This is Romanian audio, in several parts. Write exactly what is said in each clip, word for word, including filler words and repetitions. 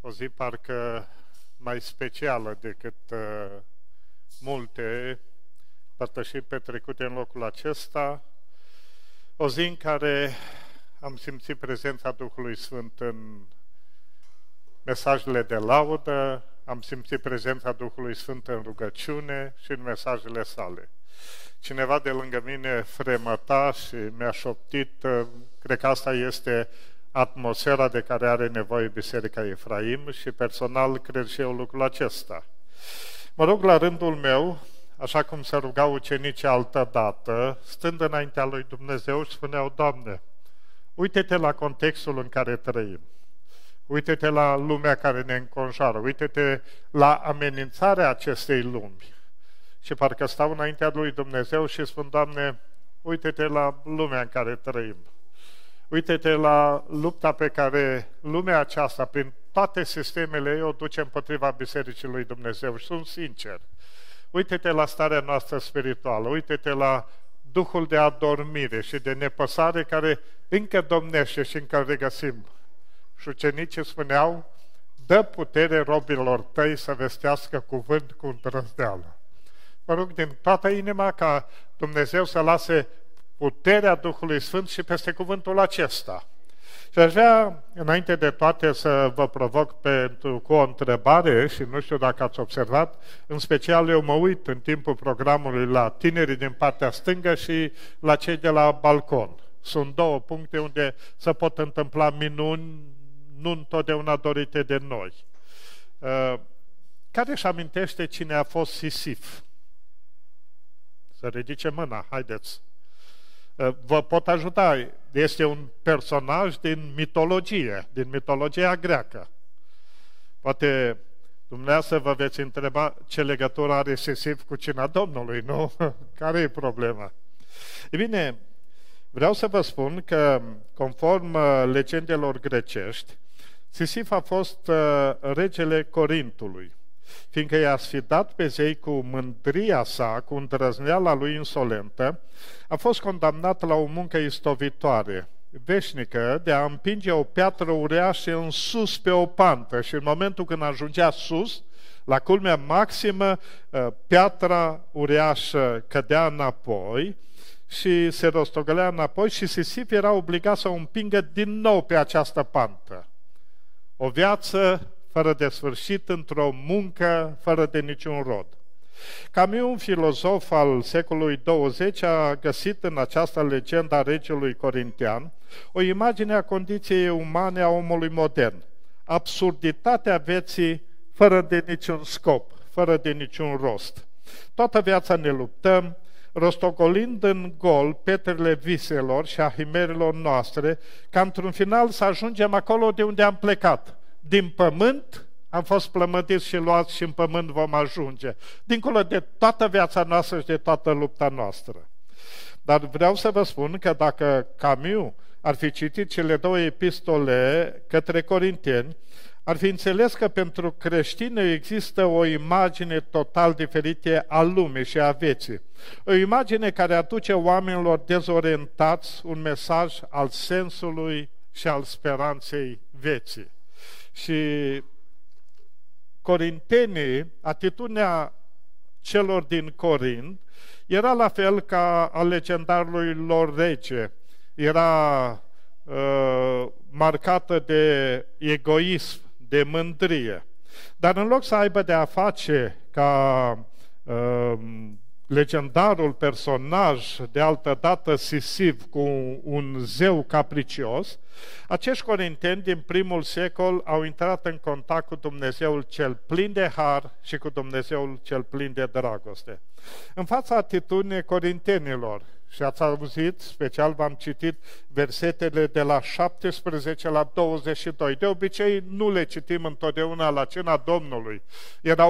o zi parcă mai specială decât uh, multe părtășiri petrecute în locul acesta, o zi în care am simțit prezența Duhului Sfânt în mesajele de laudă, am simțit prezența Duhului Sfânt în rugăciune și în mesajele sale. Cineva de lângă mine fremăta și mi-a șoptit, cred că asta este atmosfera de care are nevoie Biserica Efraim și personal cred și eu lucrul acesta. Mă rog la rândul meu, așa cum se rugau ucenicii altă dată, stând înaintea lui Dumnezeu și spuneau: Doamne, uite-te la contextul în care trăim, uite-te la lumea care ne înconjoară, uite-te la amenințarea acestei lumi. Și parcă stau înaintea lui Dumnezeu și spun: Doamne, uite-te la lumea în care trăim. Uite-te la lupta pe care lumea aceasta, prin toate sistemele ei, o duce împotriva Bisericii lui Dumnezeu. Și sunt sincer. Uite-te la starea noastră spirituală, uite-te la duhul de adormire și de nepăsare care încă domnește și încă îl regăsim. Și ucenicii spuneau: dă putere robilor tăi să vestească cuvânt cu îndrăzneală. Mă rog din toată inima ca Dumnezeu să lase puterea Duhului Sfânt și peste cuvântul acesta. Și aș vrea, înainte de toate, să vă provoc pentru, cu o întrebare, și nu știu dacă ați observat, în special eu mă uit în timpul programului la tinerii din partea stângă și la cei de la balcon. Sunt două puncte unde se pot întâmpla minuni, nu întotdeauna dorite de noi. Care își amintește cine a fost Sisif? Să ridice mâna, haideți. Vă pot ajuta. Este un personaj din mitologie, din mitologia greacă. Poate dumneavoastră vă veți întreba ce legătură are Sisif cu cina Domnului, nu? Care e problema? E bine, vreau să vă spun că, conform legendelor grecești, Sisif a fost regele Corintului, fiindcă i-a sfidat pe zei cu mândria sa, cu îndrăzneala lui insolentă, a fost condamnat la o muncă istovitoare, veșnică, de a împinge o piatră uriașă în sus pe o pantă și în momentul când ajungea sus, la culmea maximă, piatra uriașă cădea înapoi și se rostogălea înapoi și Sisif era obligat să o împingă din nou pe această pantă. O viață fără de sfârșit, într-o muncă fără de niciun rod. Camus, un filozof al secolului douăzeci, a găsit în această legendă a regelui corintian o imagine a condiției umane a omului modern, absurditatea vieții fără de niciun scop, fără de niciun rost. Toată viața ne luptăm, rostogolind în gol petrele viselor și a himerilor noastre, ca într-un final să ajungem acolo de unde am plecat. Din pământ am fost plămădiți și luați și în pământ vom ajunge. Dincolo de toată viața noastră și de toată lupta noastră. Dar vreau să vă spun că dacă Camus ar fi citit cele două epistole către corinteni, ar fi înțeles că pentru creștini există o imagine total diferită a lumii și a vieții. O imagine care aduce oamenilor dezorientați un mesaj al sensului și al speranței vieții. Și corintenii, atitudinea celor din Corint era la fel ca a legendarului lor rege. Era uh, marcată de egoism, de mândrie. Dar în loc să aibă de a face ca uh, legendarul personaj, de altă dată Sisif, cu un zeu capricios, acești corinteni din primul secol au intrat în contact cu Dumnezeul cel plin de har și cu Dumnezeul cel plin de dragoste. În fața atitudinii corintenilor, și ați auzit, special v-am citit versetele de la șaptesprezece la douăzeci și doi. De obicei nu le citim întotdeauna la cina Domnului. Erau oameni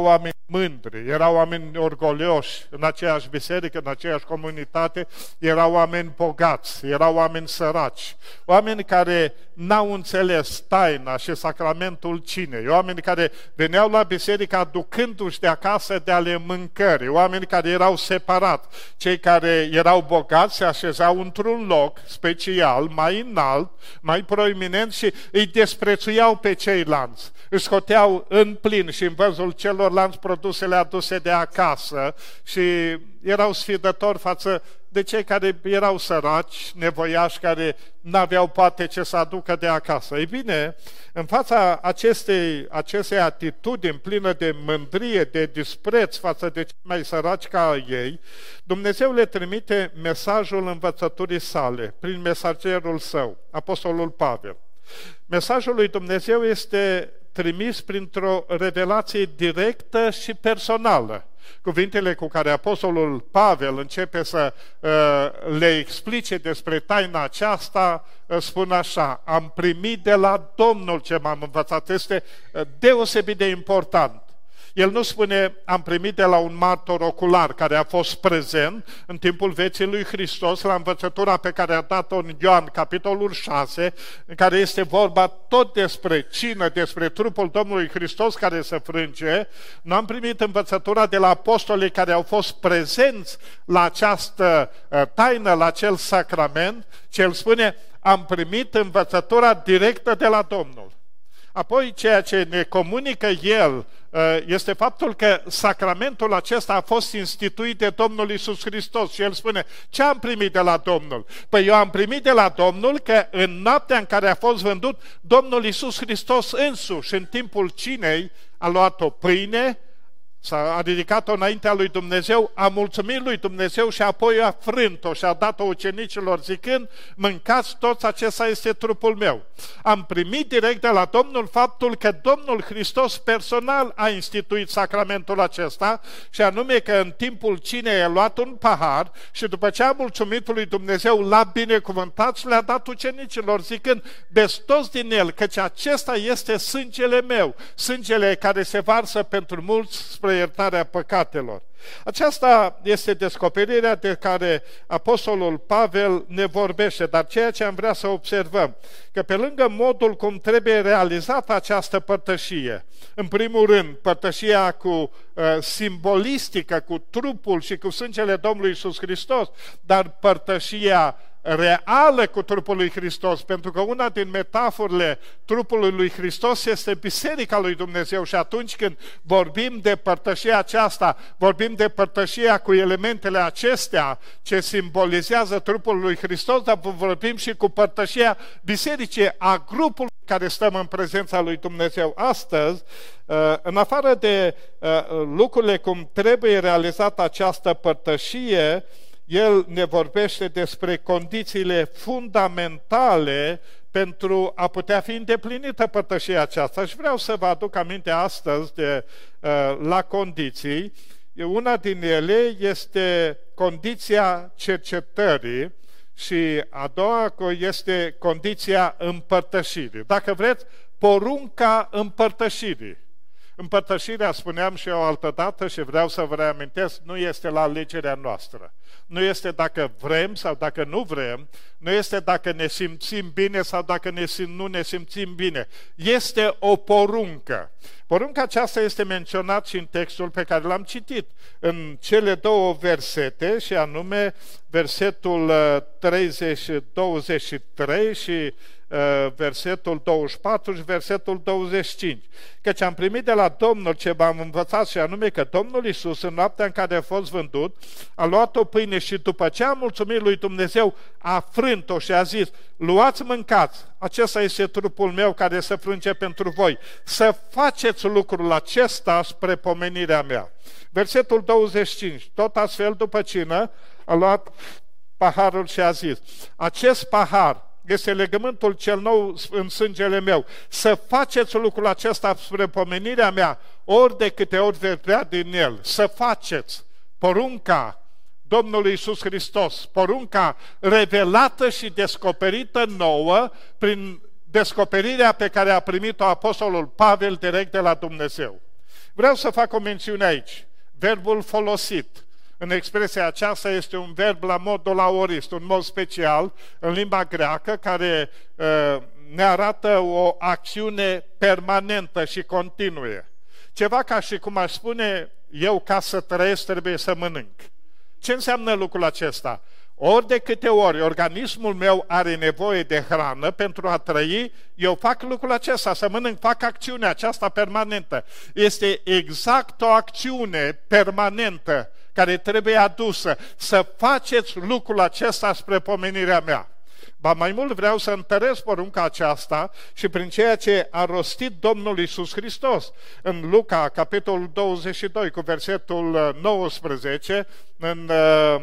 mândri, erau oameni orgolioși în aceeași biserică, în aceeași comunitate, erau oameni bogați, erau oameni săraci, oameni care n-au înțeles taina și sacramentul cinei, oameni care veneau la biserică aducându-și de acasă de ale mâncării, oameni care erau separat, cei care erau bogați se așezau într-un loc special, mai înalt, mai proeminent și îi desprețuiau pe ceilalți, își scoteau în plin și în văzul celorlalți produsele aduse de acasă și erau sfidători față de cei care erau săraci, nevoiași, care n-aveau poate ce să aducă de acasă. Ei bine, în fața acestei, acestei atitudini plină de mândrie, de dispreț față de cei mai săraci ca ei, Dumnezeu le trimite mesajul învățăturii sale, prin mesagerul său, Apostolul Pavel. Mesajul lui Dumnezeu este trimis printr-o revelație directă și personală. Cuvintele cu care Apostolul Pavel începe să uh, le explice despre taina aceasta uh, spun așa: am primit de la Domnul ce m-am învățat. Este uh, deosebit de important. El nu spune am primit de la un martor ocular care a fost prezent în timpul vieții lui Hristos la învățătura pe care a dat-o în Ioan, capitolul șase, în care este vorba tot despre cină, despre trupul Domnului Hristos care se frânge. Nu am primit învățătura de la apostolii care au fost prezenți la această taină, la acel sacrament, ci el spune am primit învățătura directă de la Domnul. Apoi, ceea ce ne comunică el este faptul că sacramentul acesta a fost instituit de Domnul Iisus Hristos. Și el spune, ce am primit de la Domnul? Păi eu am primit de la Domnul că în noaptea în care a fost vândut, Domnul Iisus Hristos însuși, în timpul cinei, a luat o pâine, s-a ridicat-o înaintea lui Dumnezeu, a mulțumit lui Dumnezeu și apoi a frânt-o și a dat-o ucenicilor zicând, mâncați toți, acesta este trupul meu. Am primit direct de la Domnul faptul că Domnul Hristos personal a instituit sacramentul acesta și anume că în timpul cinei a luat un pahar și după ce a mulțumit lui Dumnezeu l-a binecuvântat și le-a dat ucenicilor zicând, beți toți din el, căci acesta este sângele meu, sângele care se varsă pentru mulți spre iertarea păcatelor. Aceasta este descoperirea de care Apostolul Pavel ne vorbește, dar ceea ce am vrea să observăm, că pe lângă modul cum trebuie realizată această părtășie, în primul rând, părtășia cu uh, simbolistică, cu trupul și cu sângele Domnului Iisus Hristos, dar părtășia reală cu trupul lui Hristos, pentru că una din metaforele trupului lui Hristos este Biserica lui Dumnezeu și atunci când vorbim de părtășia aceasta, vorbim de părtășia cu elementele acestea ce simbolizează trupul lui Hristos, dar vorbim și cu părtășia bisericii, a grupului care stăm în prezența lui Dumnezeu astăzi. În afară de lucrurile cum trebuie realizată această părtășie, el ne vorbește despre condițiile fundamentale pentru a putea fi îndeplinită părtășia aceasta. Și vreau să vă aduc aminte astăzi de la condiții. Una din ele este condiția cercetării și a doua este condiția împărtășirii. Dacă vreți, porunca împărtășirii. Împărtășirea, spuneam și eu altă dată și vreau să vă reamintesc, nu este la alegerea noastră. Nu este dacă vrem sau dacă nu vrem, nu este dacă ne simțim bine sau dacă ne sim, nu ne simțim bine. Este o poruncă. Porunca aceasta este menționat și în textul pe care l-am citit, în cele două versete, și anume versetul treizeci, douăzeci și trei și versetul douăzeci și patru și versetul douăzeci și cinci. Căci am primit de la Domnul ce v-am învățat și anume că Domnul Iisus în noaptea în care a fost vândut a luat o pâine și după ce a mulțumit lui Dumnezeu a frânt-o și a zis, luați, mâncați, acesta este trupul meu care se frânge pentru voi, să faceți lucrul acesta spre pomenirea mea. Versetul douăzeci și cinci, tot astfel după cină a luat paharul și a zis, acest pahar este legământul cel nou în sângele meu. Să faceți lucrul acesta spre pomenirea mea, ori de câte ori veți bea din el. Să faceți porunca Domnului Iisus Hristos, porunca revelată și descoperită nouă prin descoperirea pe care a primit-o Apostolul Pavel direct de la Dumnezeu. Vreau să fac o mențiune aici. Verbul folosit în expresia aceasta este un verb la modul aorist, un mod special în limba greacă care uh, ne arată o acțiune permanentă și continuă. Ceva ca și cum aș spune, eu ca să trăiesc trebuie să mănânc. Ce înseamnă lucrul acesta? Ori de câte ori organismul meu are nevoie de hrană pentru a trăi, eu fac lucrul acesta, să mănânc, fac acțiunea aceasta permanentă. Este exact o acțiune permanentă care trebuie adusă, să faceți lucrul acesta spre pomenirea mea. Ba mai mult vreau să întăresc porunca aceasta și prin ceea ce a rostit Domnul Iisus Hristos. În Luca, capitolul douăzeci și doi, cu versetul nouăsprezece, în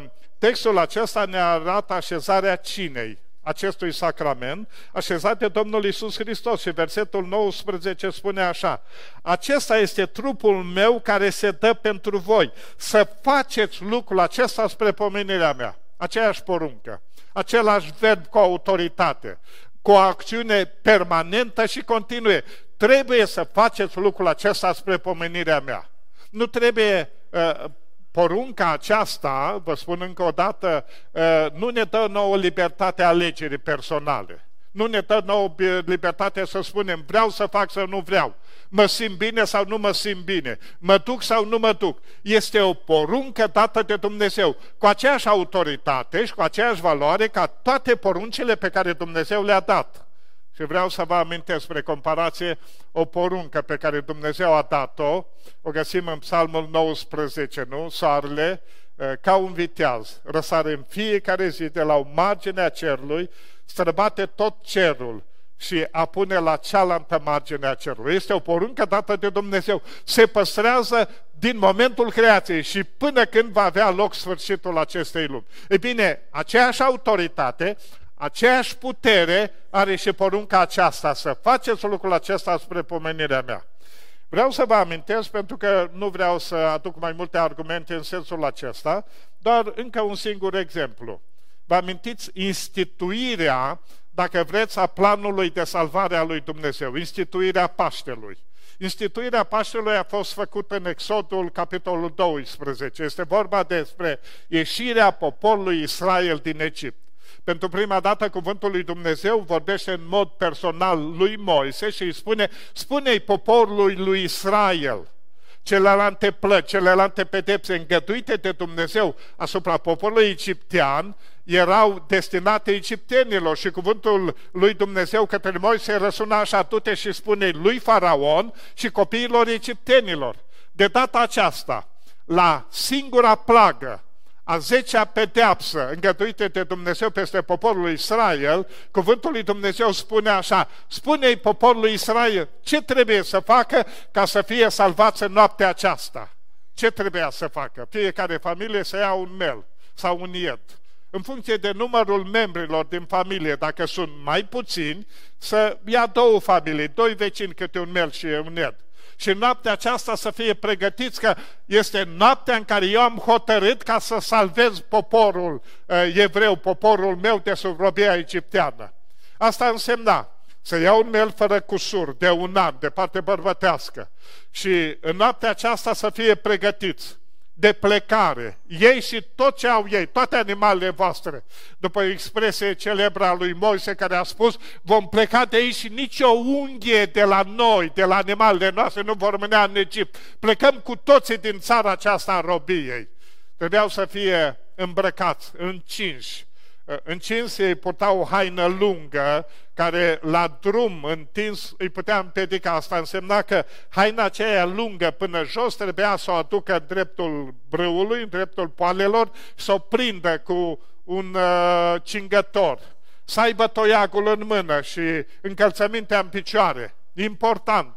textul acesta ne arată așezarea cinei acestui sacrament, așezat de Domnul Iisus Hristos. Și versetul nouăsprezece spune așa: acesta este trupul meu care se dă pentru voi. Să faceți lucrul acesta spre pomenirea mea. Aceeași poruncă, același verb cu autoritate, cu o acțiune permanentă și continuă. Trebuie să faceți lucrul acesta spre pomenirea mea. Nu trebuie... Uh, Porunca aceasta, vă spun încă o dată, nu ne dă nouă libertatea alegerii personale. Nu ne dă nouă libertatea să spunem vreau să fac sau nu vreau, mă simt bine sau nu mă simt bine, mă duc sau nu mă duc. Este o poruncă dată de Dumnezeu, cu aceeași autoritate și cu aceeași valoare ca toate poruncile pe care Dumnezeu le-a dat. Și vreau să vă amintesc, spre comparație, o poruncă pe care Dumnezeu a dat-o, o găsim în Psalmul nouăsprezece, nu? Soarele, ca un viteaz, răsare în fiecare zi de la o margine a cerului, străbate tot cerul și apune la cealaltă margine a cerului. Este o poruncă dată de Dumnezeu. Se păstrează din momentul creației și până când va avea loc sfârșitul acestei lumi. Ei bine, aceeași autoritate, aceeași putere are și porunca aceasta, să faceți lucrul acesta spre pomenirea mea. Vreau să vă amintesc, pentru că nu vreau să aduc mai multe argumente în sensul acesta, doar încă un singur exemplu. Vă amintiți instituirea, dacă vreți, a planului de salvare a lui Dumnezeu, instituirea Paștelui. Instituirea Paștelui a fost făcută în Exodul, capitolul doisprezece. Este vorba despre ieșirea poporului Israel din Egipt. Pentru prima dată cuvântul lui Dumnezeu vorbește în mod personal lui Moise și îi spune, spune-i poporului lui Israel celelalte plăci, celelalte pedepse îngăduite de Dumnezeu asupra poporului egiptean erau destinate egiptenilor și cuvântul lui Dumnezeu către Moise răsuna așa: du-te și spune lui Faraon și copiilor egiptenilor. De data aceasta, la singura plagă, a zecea pedeapsă îngăduită de Dumnezeu peste poporul Israel, cuvântul lui Dumnezeu spune așa: spune-i poporului Israel ce trebuie să facă ca să fie salvați în noaptea aceasta. Ce trebuia să facă? Fiecare familie să ia un mel sau un ied. În funcție de numărul membrilor din familie, dacă sunt mai puțini, să ia două familii, doi vecini câte un mel și un ied. Și noaptea aceasta să fie pregătiți, că este noaptea în care eu am hotărât ca să salvez poporul uh, evreu, poporul meu de sub robia egipteană. Asta însemna să iau un mel fără cusur de un an, de parte bărbătească, și în noaptea aceasta să fie pregătiți de plecare, ei și tot ce au ei, toate animalele voastre, după expresie celebră a lui Moise care a spus: vom pleca de aici și nici o unghie de la noi, de la animalele noastre, nu vor rămânea în Egipt. Plecăm cu toții din țara aceasta a robiei. Trebuiau să fie îmbrăcați, încinși. Încins, ei purtau o haină lungă care la drum întins îi putea împiedica. Asta însemna că haina aceea lungă până jos trebuia să o aducă în dreptul brâului, în dreptul poalelor, și să o prindă cu un uh, cingător, să aibă toiagul în mână și încălțămintea în picioare. Important,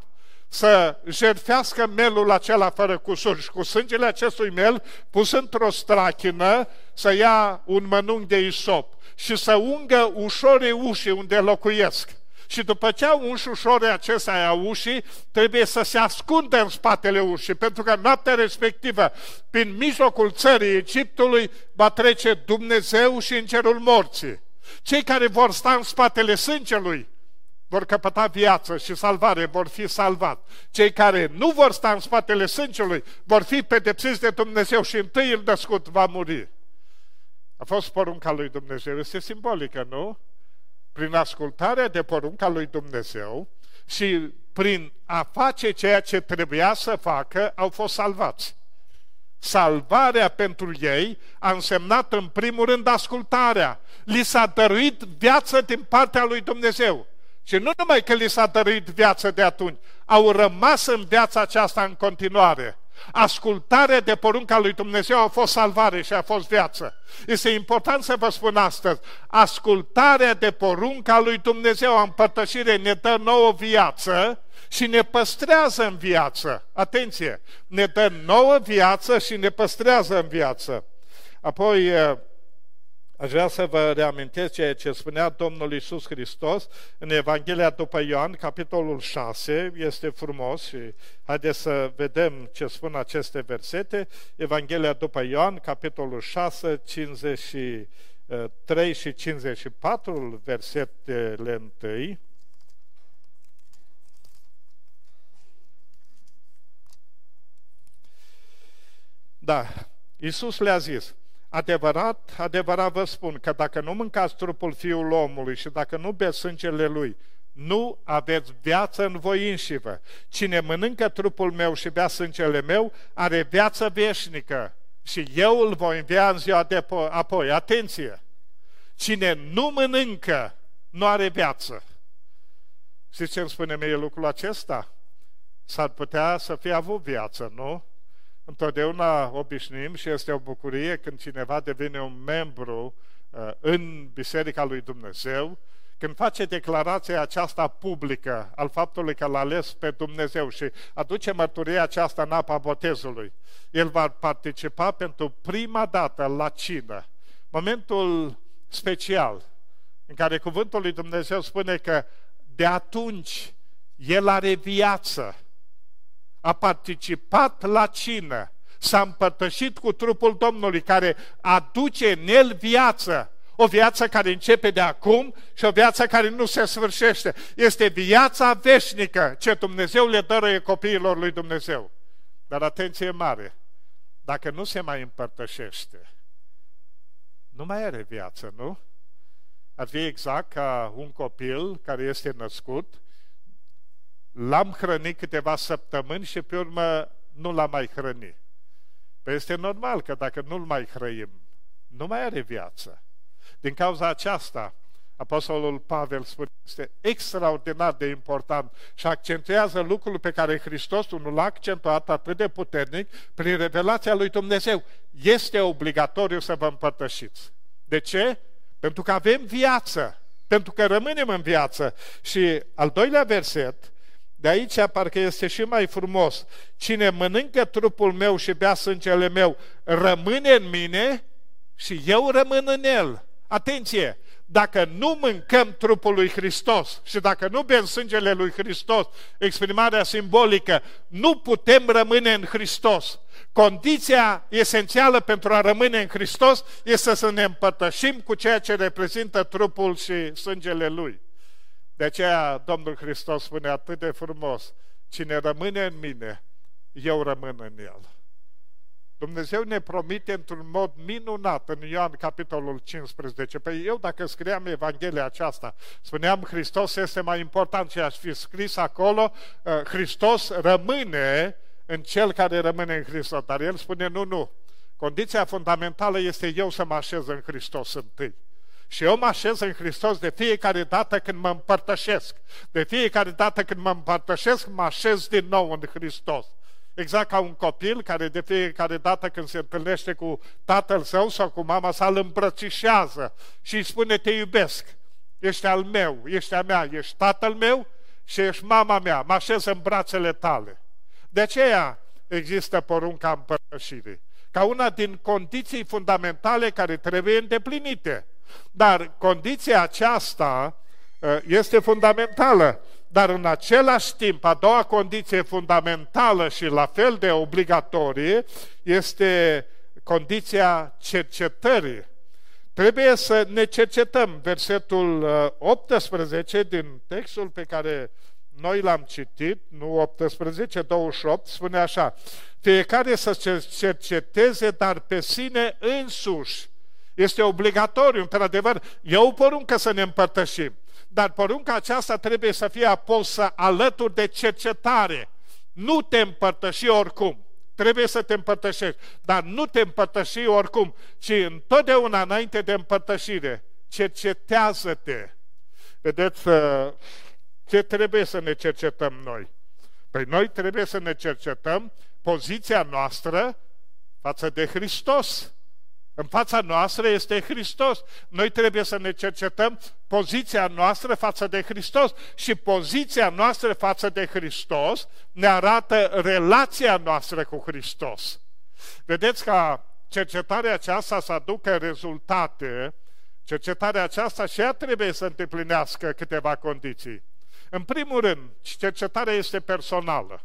să jertfească melul acela fără cusur și cu sângele acestui mel pus într-o strachină să ia un mănunchi de isop și să ungă ușorii ușii unde locuiesc. Și după ce au uns ușorii acestea a ușii, trebuie să se ascundă în spatele ușii, pentru că noaptea respectivă, prin mijlocul țării Egiptului, va trece Dumnezeu și îngerul morții. Cei care vor sta în spatele sângelui vor căpăta viață și salvare, vor fi salvați. Cei care nu vor sta în spatele sângelui vor fi pedepsiți de Dumnezeu și întâi îl născut va muri. A fost porunca lui Dumnezeu, este simbolică, nu? Prin ascultarea de porunca lui Dumnezeu și prin a face ceea ce trebuia să facă, au fost salvați. Salvarea pentru ei a însemnat în primul rând ascultarea. Li s-a dăruit viață din partea lui Dumnezeu. Și nu numai că li s-a dăruit viață de atunci, au rămas în viața aceasta în continuare. Ascultarea de porunca lui Dumnezeu a fost salvare și a fost viață. Este important să vă spun astăzi, ascultarea de porunca lui Dumnezeu a împărtășire ne dă nouă viață și ne păstrează în viață. Atenție! Ne dă nouă viață și ne păstrează în viață. Apoi, aș vrea să vă reamintesc ceea ce spunea Domnul Iisus Hristos în Evanghelia după Ioan, capitolul șase, este frumos și haideți să vedem ce spun aceste versete. Evanghelia după Ioan, capitolul șase, cincizeci și trei și cincizeci și patru, versetele întâi. Da, Iisus le-a zis: adevărat, adevărat vă spun că dacă nu mâncați trupul Fiul omului și dacă nu beți sângele Lui, nu aveți viață în voi înșivă. Cine mănâncă trupul meu și bea sângele meu, are viață veșnică și eu îl voi învia în ziua de apoi. Atenție! Cine nu mănâncă, nu are viață. Știți ce îmi spune mie lucrul acesta? S-ar putea să fie avut viață, nu? Întotdeauna obișnuim și este o bucurie când cineva devine un membru uh, în Biserica lui Dumnezeu, când face declarația aceasta publică al faptului că l-a ales pe Dumnezeu și aduce mărturia aceasta în apa botezului. El va participa pentru prima dată la cină. Momentul special în care cuvântul lui Dumnezeu spune că de atunci el are viață. A participat la cină, s-a împărtășit cu trupul Domnului care aduce în el viață, o viață care începe de acum și o viață care nu se sfârșește. Este viața veșnică ce Dumnezeu le dăruie copiilor lui Dumnezeu. Dar atenție mare, dacă nu se mai împărtășește, nu mai are viață, nu? Ar fi exact ca un copil care este născut, l-am hrănit câteva săptămâni și pe urmă nu l-am mai hrănit. Păi este normal că dacă nu-l mai hrăim, nu mai are viață. Din cauza aceasta, Apostolul Pavel spune, este extraordinar de important și accentuează lucrul pe care Hristos nu l-a accentuat atât de puternic prin revelația lui Dumnezeu. Este obligatoriu să vă împărtășiți. De ce? Pentru că avem viață, pentru că rămânem în viață. Și al doilea verset, de aici parcă este și mai frumos. Cine mănâncă trupul meu și bea sângele meu, rămâne în mine și eu rămân în el. Atenție! Dacă nu mâncăm trupul lui Hristos și dacă nu bem sângele lui Hristos, exprimarea simbolică, nu putem rămâne în Hristos. Condiția esențială pentru a rămâne în Hristos este să ne împărtășim cu ceea ce reprezintă trupul și sângele Lui. De aceea Domnul Hristos spune atât de frumos, cine rămâne în mine, eu rămân în El. Dumnezeu ne promite într-un mod minunat în Ioan capitolul cincisprezece. Păi eu dacă scriam Evanghelia aceasta, spuneam Hristos este mai important și aș fi scris acolo, Hristos rămâne în cel care rămâne în Hristos. Dar El spune nu, nu. Condiția fundamentală este eu să mă așez în Hristos întâi. Și eu mă așez în Hristos de fiecare dată când mă împărtășesc. De fiecare dată când mă împărtășesc, mă așez din nou în Hristos. Exact ca un copil care de fiecare dată când se întâlnește cu tatăl său sau cu mama sa, îl îmbrățișează și îi spune te iubesc, ești al meu, ești a mea, ești tatăl meu și ești mama mea, mă așez în brațele tale. De aceea există porunca împărtășirii, ca una din condiții fundamentale care trebuie îndeplinite. Dar condiția aceasta este fundamentală. Dar în același timp, a doua condiție fundamentală și la fel de obligatorie este condiția cercetării. trebuie să ne cercetăm. Versetul optsprezece din textul pe care noi l-am citit, nu optsprezece, douăzeci și opt, spune așa: fiecare să se cerceteze, dar pe sine însuși. Este obligatoriu, într-adevăr, e o poruncă să ne împărtășim, dar porunca aceasta trebuie să fie apusă alături de cercetare. Nu te împărtăși oricum. Trebuie să te împărtășești, dar nu te împărtăși oricum, ci întotdeauna înainte de împărtășire, cercetează-te. Vedeți, ce trebuie să ne cercetăm noi? Păi noi trebuie să ne cercetăm poziția noastră față de Hristos. În fața noastră este Hristos. Noi trebuie să ne cercetăm poziția noastră față de Hristos și poziția noastră față de Hristos ne arată relația noastră cu Hristos. Vedeți, ca cercetarea aceasta să aducă rezultate, cercetarea aceasta și ea trebuie să îndeplinească câteva condiții. În primul rând, cercetarea este personală.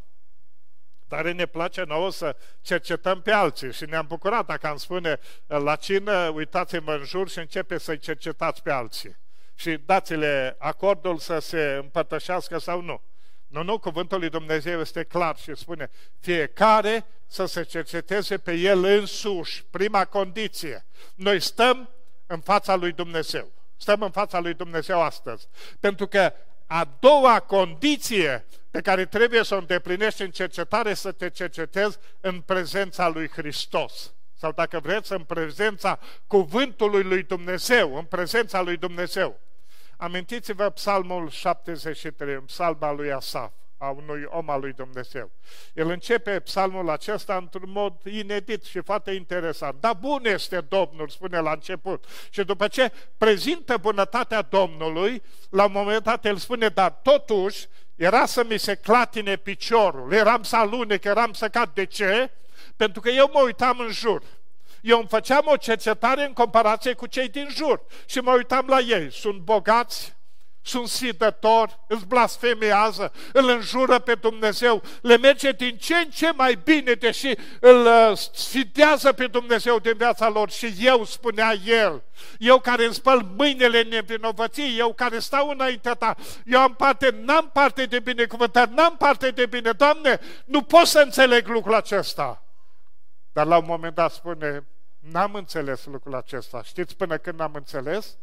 Dar ne place nouă să cercetăm pe alții și ne-am bucurat dacă am spune la cină, uitați-vă în jur și începe să-i cercetați pe alții. Și dați-le acordul să se împărtășească sau nu. Nu, nu, cuvântul lui Dumnezeu este clar și spune fiecare să se cerceteze pe el însuși, prima condiție. Noi stăm în fața lui Dumnezeu. Stăm în fața lui Dumnezeu astăzi. Pentru că a doua condiție pe care trebuie să o îndeplinești în cercetare, să te cercetezi în prezența lui Hristos. Sau dacă vreți, în prezența cuvântului lui Dumnezeu, în prezența lui Dumnezeu. Amintiți-vă Psalmul șaptezeci și trei, psalma lui Asaf, a unui om al lui Dumnezeu. El începe psalmul acesta într-un mod inedit și foarte interesant. Da, bun este Domnul, spune la început. Și după ce prezintă bunătatea Domnului, la un moment dat el spune, dar totuși era să mi se clatine piciorul, eram să alunec, eram să cad. De ce? Pentru că eu mă uitam în jur. Eu îmi făceam o cercetare în comparație cu cei din jur și mă uitam la ei. Sunt bogați, sunt sfidători, îți blasfemiază, îl înjură pe Dumnezeu, le merge din ce în ce mai bine, deși îl sfidează pe Dumnezeu din viața lor. Și eu, spunea el, eu care îmi spăl mâinile în nevinovăție, eu care stau înaintea ta, eu am parte, n-am parte de binecuvântare, n-am parte de bine, Doamne, nu pot să înțeleg lucrul acesta. Dar la un moment dat spune, n-am înțeles lucrul acesta. Știți până când n-am înțeles?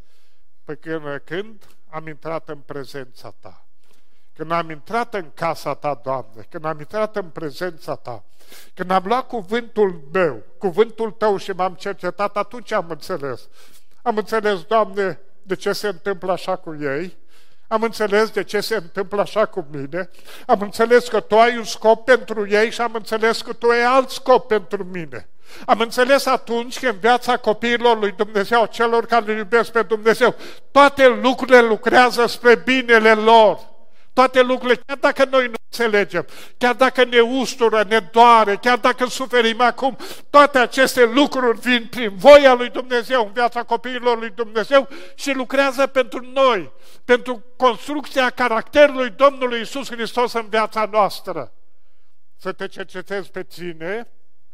Până când am intrat în prezența ta. Când am intrat în casa ta, Doamne, când am intrat în prezența ta, când am luat cuvântul meu, cuvântul tău și m-am cercetat, atunci am înțeles. Am înțeles, Doamne, de ce se întâmplă așa cu ei, am înțeles de ce se întâmplă așa cu mine, am înțeles că tu ai un scop pentru ei și am înțeles că tu ai alt scop pentru mine. Am înțeles atunci că în viața copiilor lui Dumnezeu, celor care îl iubesc pe Dumnezeu, toate lucrurile lucrează spre binele lor. Toate lucrurile, chiar dacă noi nu înțelegem, chiar dacă ne ustură, ne doare, chiar dacă suferim acum, toate aceste lucruri vin prin voia lui Dumnezeu în viața copiilor lui Dumnezeu și lucrează pentru noi, pentru construcția caracterului Domnului Iisus Hristos în viața noastră. Să te cercetezi pe tine,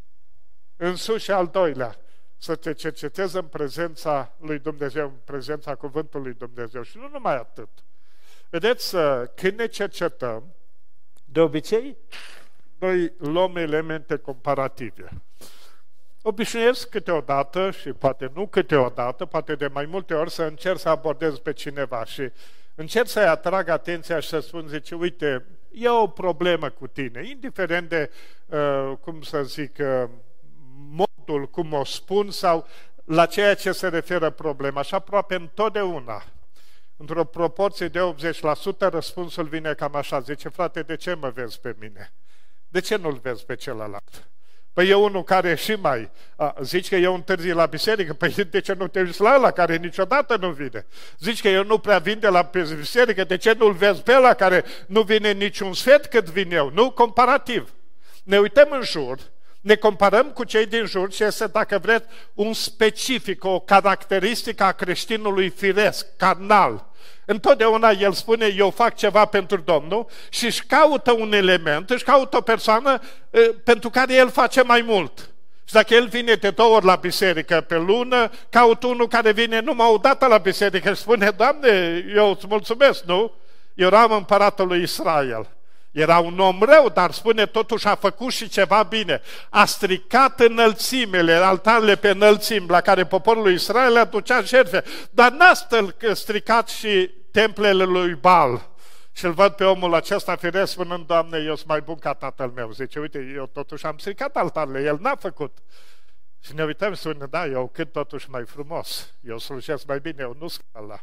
însuși și al doilea, să te cercetezi în prezența lui Dumnezeu, în prezența cuvântului lui Dumnezeu. Și nu numai atât. Vedeți, când ne cercetăm, de obicei, noi luăm elemente comparative. Obișnuiesc câteodată, și poate nu câteodată, poate de mai multe ori, să încerc să abordez pe cineva și încerc să-i atrag atenția și să spun, zice, uite, e o problemă cu tine, indiferent de, uh, cum să zic, uh, modul cum o spun sau la ceea ce se referă problema. Și aproape întotdeauna, într-o proporție de optzeci la sută, răspunsul vine cam așa. Zice, frate, de ce mă vezi pe mine? De ce nu-l vezi pe celălalt? Păi e unul care și mai... A, zici că eu întârzi la biserică? Păi de ce nu te uiți la ăla care niciodată nu vine? Zici că eu nu prea vin de la biserică? De ce nu-l vezi pe ăla care nu vine niciun sfert cât vin eu? Nu? Comparativ. Ne uităm în jur, ne comparăm cu cei din jur și este, dacă vreți, un specific, o caracteristică a creștinului firesc, carnal. Întotdeauna el spune, eu fac ceva pentru Domnul și își caută un element, își caută o persoană e, pentru care el face mai mult. Și dacă el vine de două ori la biserică pe lună, caut unul care vine numai o dată la biserică și spune, Doamne, eu îți mulțumesc, nu? Eu eram împăratul lui Israel. Era un om rău, dar spune totuși a făcut și ceva bine. A stricat înălțimele, altarele pe înălțimi la care poporul lui Israel aducea jertfe. Dar n-a stricat și templele lui Baal. Și îl văd pe omul acesta firesc spunând, Doamne, eu sunt mai bun ca tatăl meu. Zice, uite, eu totuși am stricat altarele, el n-a făcut. Și ne uităm și spune, da, eu cât totuși mai frumos, eu slujesc mai bine, eu nu sunt ăla.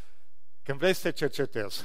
Când vrei să te cercetezi,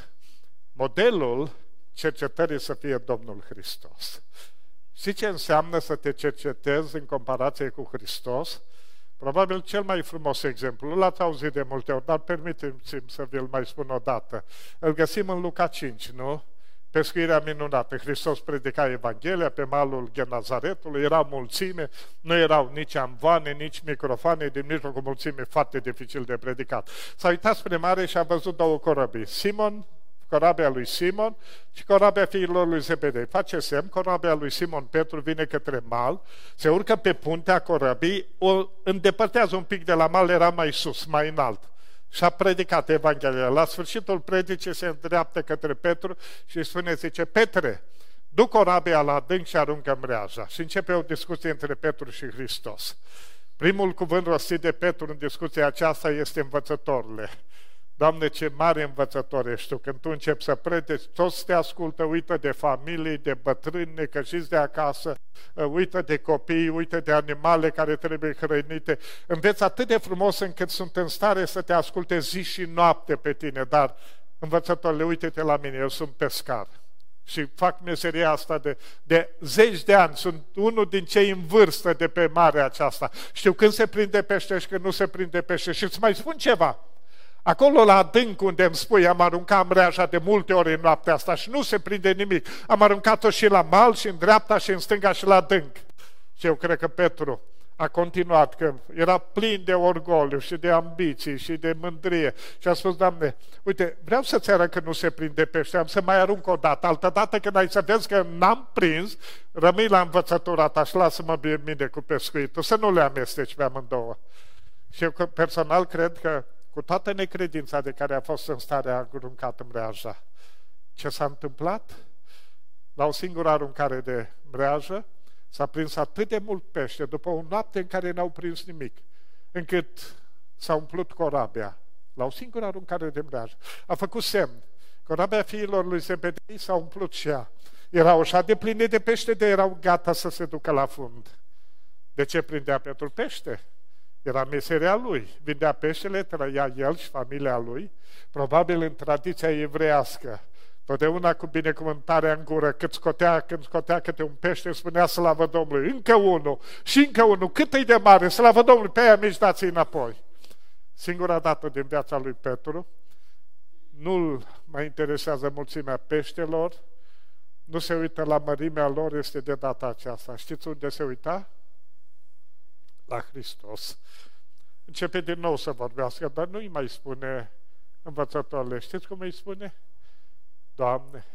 modelul cercetării să fie Domnul Hristos. Știi ce înseamnă să te cercetezi în comparație cu Hristos? Probabil cel mai frumos exemplu, l-ați auzit de multe ori, dar permiteți-mi să vi-l mai spun o dată. Îl găsim în Luca cinci, nu? Pescuirea minunată. Hristos predica Evanghelia pe malul Genazaretului, era mulțime, nu erau nici amvoane, nici microfoane, din mijlocul mulțime foarte dificil de predicat. S-a uitat spre mare și a văzut două corăbii. Simon, corabia lui Simon și corabia fiilor lui Zebedei. Face semn, corabia lui Simon Petru vine către mal, se urcă pe puntea corăbii, o îndepărtează un pic de la mal, era mai sus, mai înalt. Și a predicat Evanghelia. La sfârșitul predicii se îndreaptă către Petru și îi spune, zice, Petre, du corabia la adânc și aruncă mreaja. Și începe o discuție între Petru și Hristos. Primul cuvânt rostit de Petru în discuția aceasta este învățătorule. Doamne, ce mare învățător ești tu, când tu începi să predici, toți te ascultă, uită de familii, de bătrâni necăjiți de acasă, uită de copii, uită de animale care trebuie hrănite. Înveți atât de frumos încât sunt în stare să te asculte zi și noapte pe tine, dar, învățătorule, uite-te la mine, eu sunt pescar și fac meseria asta de, de zeci de ani, sunt unul din cei în vârstă de pe marea aceasta. Știu când se prinde pește și când nu se prinde pește și îți mai spun ceva. Acolo la adânc unde îmi spui, am aruncat mreaja de multe ori în noaptea asta și nu se prinde nimic. Am aruncat-o și la mal, și în dreapta, și în stânga, și la adânc. Și eu cred că Petru a continuat, că era plin de orgoliu și de ambiții și de mândrie. Și a spus, Doamne, uite, vreau să-ți arăt că nu se prinde pește, am să mai arunc o dată. Altă dată când ai să vezi că n-am prins, rămâi la învățătura ta și lasă-mă bine cu pescuitul, să nu le amesteci pe amândouă. Și eu personal cred că cu toată necredința de care a fost în stare, a aruncat mreaja. Ce s-a întâmplat? La o singură aruncare de mreajă s-a prins atât de mult pește, după o noapte în care n-au prins nimic, încât s-a umplut corabia. La o singură aruncare de mreajă. A făcut semn. Corabia fiilor lui Zebedei s-a umplut și ea. Erau așa de pline de pește, de erau gata să se ducă la fund. De ce prindea Petru pește? Era meseria lui. Vindea peștele, trăia el și familia lui, probabil în tradiția evreiască. Totdeauna cu binecuvântarea în gură, cât scotea, când scotea câte un pește, spunea slavă Domnului, încă unul și încă unul, cât e de mare, slavă Domnului, pe aia mici dați înapoi. Singura dată din viața lui Petru, nu-l mai interesează mulțimea peștelor, nu se uită la mărimea lor, este de data aceasta. Știți unde se uita? La Hristos. Începe din nou să vorbească, dar nu îi mai spune învățătorile. Știți cum îi spune? Doamne,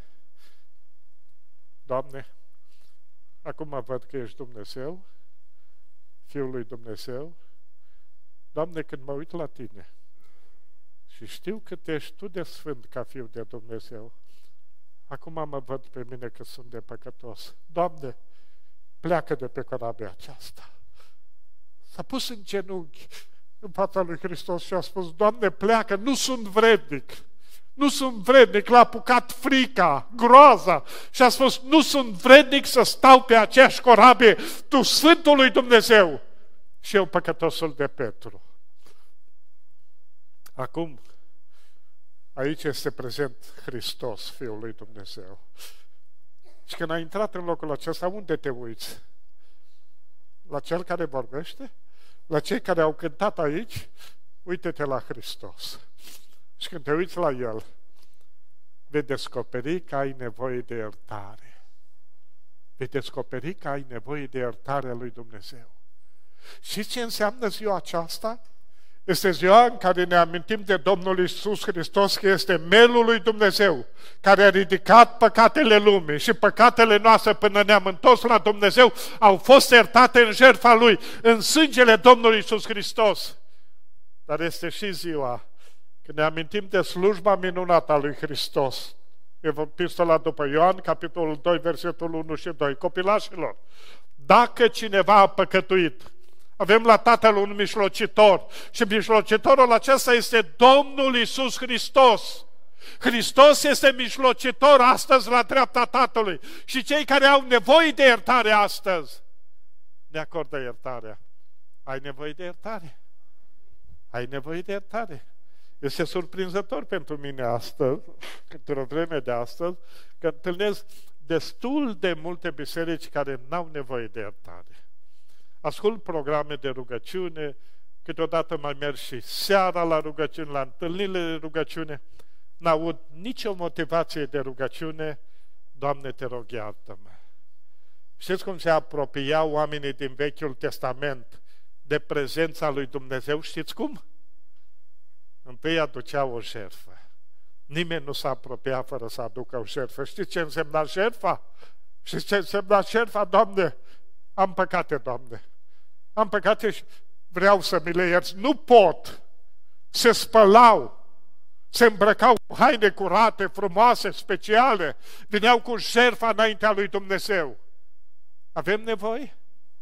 Doamne, acum văd că ești Dumnezeu, Fiul lui Dumnezeu. Doamne, când mă uit la Tine și știu că ești Tu de sfânt ca Fiul de Dumnezeu, acum mă văd pe mine că sunt de păcătos. Doamne, pleacă de pe corabia aceasta. S-a pus în genunchi în fața lui Hristos și a spus, Doamne, pleacă, nu sunt vrednic. Nu sunt vrednic, l-a apucat frica, groaza și a spus, nu sunt vrednic să stau pe aceeași corabie, Tu, Sfântul lui Dumnezeu, și eu păcătosul de Petru. Acum, aici este prezent Hristos, Fiul lui Dumnezeu. Și când ai intrat în locul acesta, unde te uiți? La Cel care vorbește? La cei care au cântat aici? Uite-te la Hristos. Și când te uiți la El, vei descoperi că ai nevoie de iertare. Vei descoperi că ai nevoie de iertarea lui Dumnezeu. Și ce înseamnă ziua aceasta? Este ziua în care ne amintim de Domnul Iisus Hristos, că este melul lui Dumnezeu, care a ridicat păcatele lumii și păcatele noastre până ne-am întors la Dumnezeu, au fost iertate în jertfa Lui, în sângele Domnului Iisus Hristos. Dar este și ziua când ne amintim de slujba minunată a lui Hristos. Epistola după Ioan, capitolul doi, versetul unu și doi. Copilașilor, dacă cineva a păcătuit, avem la Tatăl un mijlocitor și mijlocitorul acesta este Domnul Iisus Hristos. Hristos este mijlocitor astăzi la dreapta Tatălui și cei care au nevoie de iertare astăzi ne acordă iertarea. Ai nevoie de iertare? Ai nevoie de iertare? Este surprinzător pentru mine astăzi, într-o vreme de astăzi, că întâlnesc destul de multe biserici care n-au nevoie de iertare. Ascult programe de rugăciune, câteodată mai merg și seara la rugăciune, la întâlnirile de rugăciune, n-aud nicio motivație de rugăciune, Doamne, te rog, iartă-mă. Știți cum se apropiau oamenii din Vechiul Testament de prezența lui Dumnezeu? Știți cum? Întâi aduceau o jertfă. Nimeni nu s-a apropiat fără să aducă o jertfă. Știți ce însemna jertfa? Știți ce însemna jertfa? Doamne, am păcate, Doamne. Am păcate și vreau să mi le ierți. Nu pot. Se spălau, se îmbrăcau haine curate, frumoase, speciale. Vineau cu jertfa înaintea lui Dumnezeu. Avem nevoie?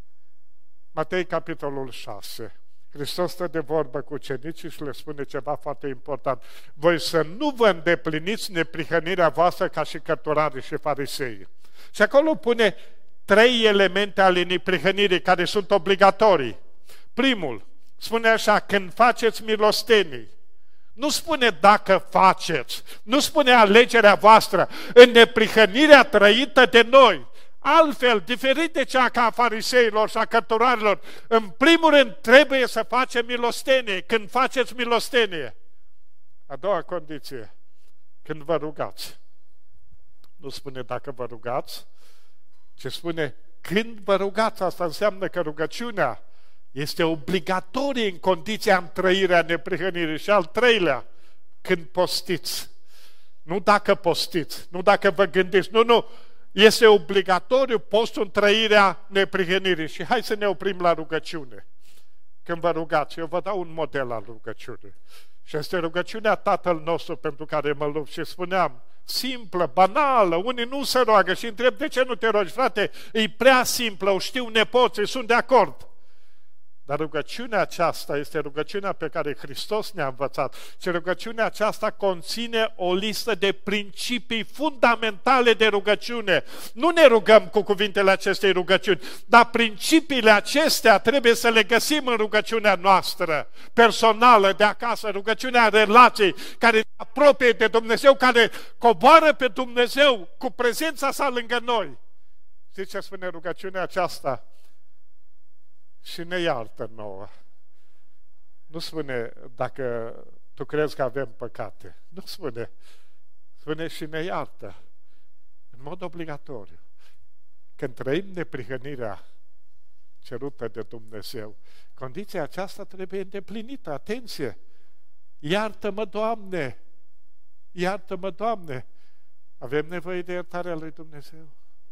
Matei, capitolul șase. Hristos stă de vorbă cu ucenicii și le spune ceva foarte important. Voi să nu vă îndepliniți neprihănirea voastră ca și cărturarii și farisei. Și acolo pune trei elemente ale neprihănirii care sunt obligatorii. Primul, spune așa, când faceți milostenii. Nu spune dacă faceți, nu spune alegerea voastră, în neprihănirea trăită de noi. Altfel, diferit de cea ca a fariseilor și a cărturarilor, în primul rând trebuie să facem milostenie, când faceți milostenie. A doua condiție, când vă rugați. Nu spune dacă vă rugați, ci spune când vă rugați. Asta înseamnă că rugăciunea este obligatorie în condiția întrăirea neprihănirii. Și al treilea, când postiți. Nu dacă postiți, nu dacă vă gândiți, nu, nu. Este obligatoriu postul în trăirea neprihănirii. Și hai să ne oprim la rugăciune. Când vă rugați, eu vă dau un model al rugăciunii. Și este rugăciunea Tatăl nostru pentru care mă lupt. Și spuneam, simplă, banală, unii nu se roagă și întreb, de ce nu te rogi, frate? E prea simplă, o știu nepoții, sunt de acord. Dar rugăciunea aceasta este rugăciunea pe care Hristos ne-a învățat. Și rugăciunea aceasta conține o listă de principii fundamentale de rugăciune. Nu ne rugăm cu cuvintele acestei rugăciuni, dar principiile acestea trebuie să le găsim în rugăciunea noastră, personală, de acasă, rugăciunea relației, care ne apropie de Dumnezeu, care coboară pe Dumnezeu cu prezența sa lângă noi. Știți ce spune rugăciunea aceasta? Și ne iartă nouă. Nu spune dacă tu crezi că avem păcate. Nu spune. Spune și ne iartă. În mod obligatoriu. Când trăim neprihănirea cerută de Dumnezeu, condiția aceasta trebuie îndeplinită. Atenție! Iartă-mă, Doamne! Iartă-mă, Doamne! Avem nevoie de iertarea lui Dumnezeu.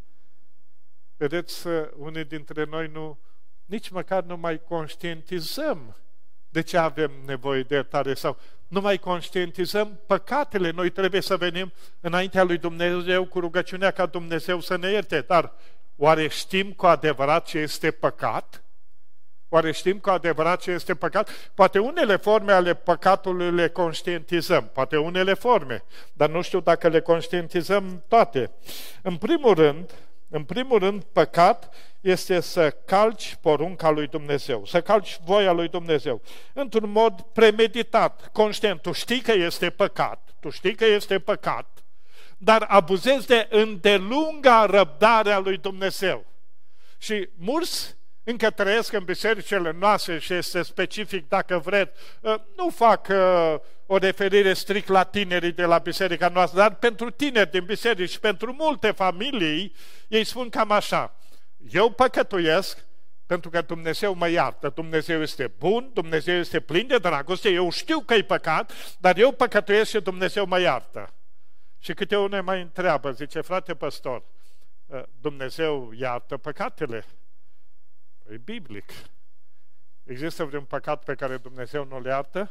Vedeți, unii dintre noi nu nici măcar nu mai conștientizăm de ce avem nevoie de iertare sau nu mai conștientizăm păcatele. Noi trebuie să venim înaintea lui Dumnezeu cu rugăciunea ca Dumnezeu să ne ierte. Dar oare știm cu adevărat ce este păcat? Oare știm cu adevărat ce este păcat? Poate unele forme ale păcatului le conștientizăm, poate unele forme, dar nu știu dacă le conștientizăm toate. În primul rând, În primul rând, păcat este să calci porunca lui Dumnezeu, să calci voia lui Dumnezeu, într-un mod premeditat, conștient. Tu știi că este păcat, tu știi că este păcat, dar abuzezi de îndelunga răbdare a lui Dumnezeu. Și mulți încă trăiesc în bisericile noastre și este specific, dacă vreți, nu fac o referire strict la tinerii de la biserica noastră, dar pentru tineri din biserici, pentru multe familii, ei spun cam așa: eu păcătuiesc, pentru că Dumnezeu mă iartă. Dumnezeu este bun, Dumnezeu este plin de dragoste, eu știu că e păcat, dar eu păcătuiesc și Dumnezeu mă iartă. Și câte unul mai întreabă, zice, frate păstor, Dumnezeu iartă păcatele? E biblic. Există vreun păcat pe care Dumnezeu nu le iartă?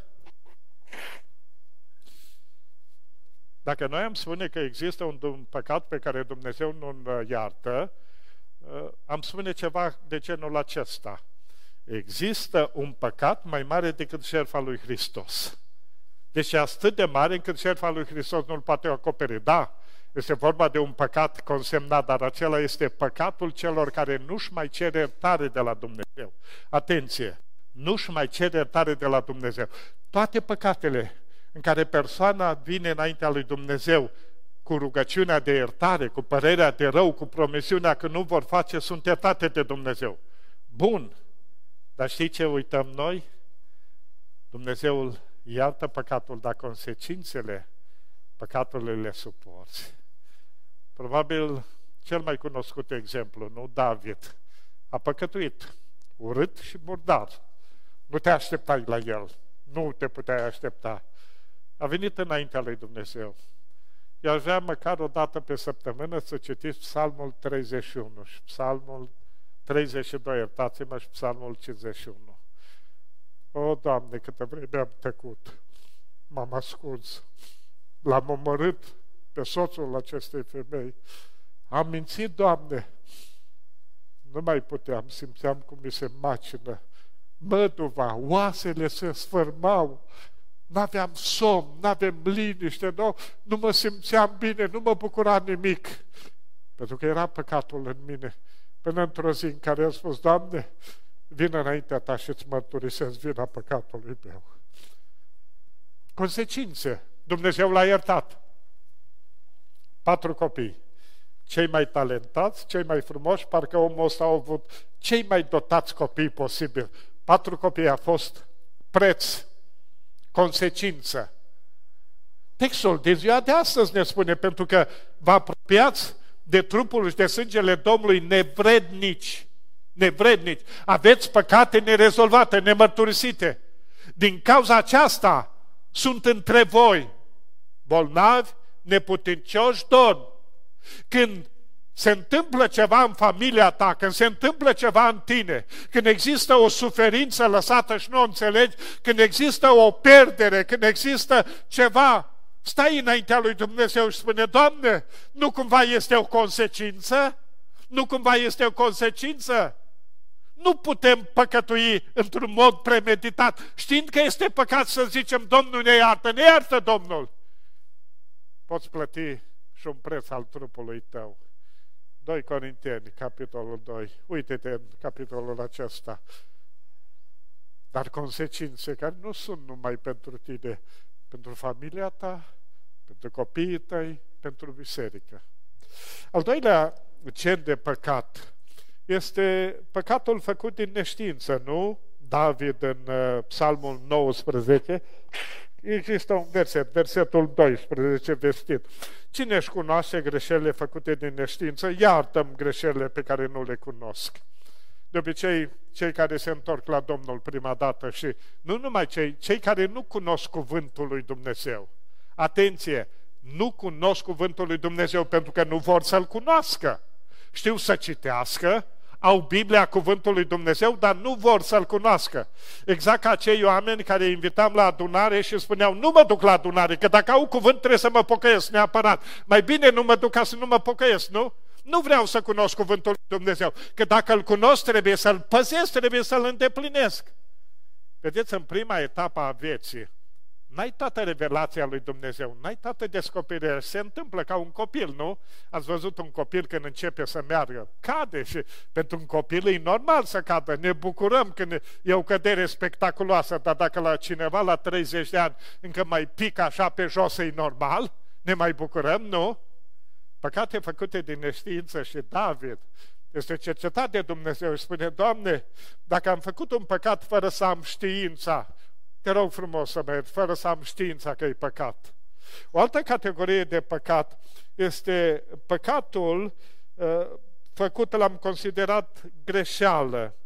Dacă noi am spune că există un, un păcat pe care Dumnezeu nu-l iartă, am spune ceva de genul acesta. Există un păcat mai mare decât jertfa lui Hristos. Deci e atât de mare încât jertfa lui Hristos nu-l poate acoperi. Da, este vorba de un păcat consemnat, dar acela este păcatul celor care nu-și mai cer iertare de la Dumnezeu. Atenție! Nu-și mai cer iertare de la Dumnezeu. Toate păcatele în care persoana vine înaintea lui Dumnezeu cu rugăciunea de iertare, cu părerea de rău, cu promisiunea că nu vor face, sunt iertate de Dumnezeu. Bun! Dar știi ce uităm noi? Dumnezeul iartă păcatul, dar consecințele păcatului le suporți. Probabil cel mai cunoscut exemplu, nu? David a păcătuit, urât și murdar. Nu te așteptai la el, nu te puteai aștepta. A venit înaintea lui Dumnezeu. Eu aș vrea măcar o dată pe săptămână să citiți Psalmul treizeci și unu și Psalmul treizeci și doi, iertați-mă, și Psalmul cincizeci și unu. O, Doamne, câtă vreme am tăcut, m-am ascuns, l-am omorât pe soțul acestei femei, am mințit, Doamne, nu mai puteam, simțeam cum mi se macină măduva, oasele se sfârmau, n-aveam somn, n-aveam liniște, nu, nu mă simțeam bine, nu mă bucura nimic, pentru că era păcatul în mine. Până într-o zi în care am spus, Doamne, vin înaintea Ta și îți mărturisesc vina păcatului meu. Consecințe. Dumnezeu l-a iertat. Patru copii. Cei mai talentați, cei mai frumoși, parcă omul ăsta a avut cei mai dotați copii posibil. Patru copii a fost preț, consecință. Textul de ziua de astăzi ne spune, pentru că vă apropiați de trupul și de sângele Domnului nevrednici, nevrednici, aveți păcate nerezolvate, nemărturisite. Din cauza aceasta sunt între voi bolnavi, neputincioși, dormi. Când se întâmplă ceva în familia ta, când se întâmplă ceva în tine, când există o suferință lăsată și nu o înțelegi, când există o pierdere, când există ceva, stai înaintea lui Dumnezeu și spune, Doamne, nu cumva este o consecință? Nu cumva este o consecință? Nu putem păcătui într-un mod premeditat, știind că este păcat să zicem, Domnul ne iartă, ne iartă Domnul. Poți plăti și un preț al trupului tău. doi Corinteni, capitolul doi. Uite-te în capitolul acesta. Dar consecințe care nu sunt numai pentru tine, pentru familia ta, pentru copiii tăi, pentru biserică. Al doilea gen de păcat este păcatul făcut din neștiință, nu? David în uh, Psalmul nouăsprezece, există un verset, versetul doisprezece vestit. Cine își cunoaște greșelile făcute din neștiință, iartă-mi greșelile pe care nu le cunosc. De obicei, cei care se întorc la Domnul prima dată și nu numai cei, cei care nu cunosc cuvântul lui Dumnezeu. Atenție! Nu cunosc cuvântul lui Dumnezeu pentru că nu vor să-L cunoască. Știu să citească, au Biblia, cuvântul lui Dumnezeu, dar nu vor să-L cunoască. Exact ca acei oameni care îi invitam la adunare și spuneau, nu mă duc la adunare, că dacă au cuvânt trebuie să mă pocăiesc neapărat. Mai bine nu mă duc ca să nu mă pocăiesc, nu? Nu vreau să cunosc cuvântul lui Dumnezeu, că dacă îl cunosc trebuie să-l păzesc, trebuie să-l îndeplinesc. Vedeți, în prima etapă a vieții, n-ai toată revelația lui Dumnezeu, n-ai toată descoperirea. Se întâmplă ca un copil, nu? Ați văzut un copil când începe să meargă, cade și pentru un copil e normal să cadă. Ne bucurăm când e o cădere spectaculoasă, dar dacă la cineva la treizeci de ani încă mai pică așa pe jos, e normal? Ne mai bucurăm, nu? Păcate făcute din neștiință și David este cercetat de Dumnezeu și spune, Doamne, dacă am făcut un păcat fără să am știința, te rog frumos să merg, fără să am știința că e păcat. O altă categorie de păcat este păcatul uh, făcut, l-am considerat greșeală,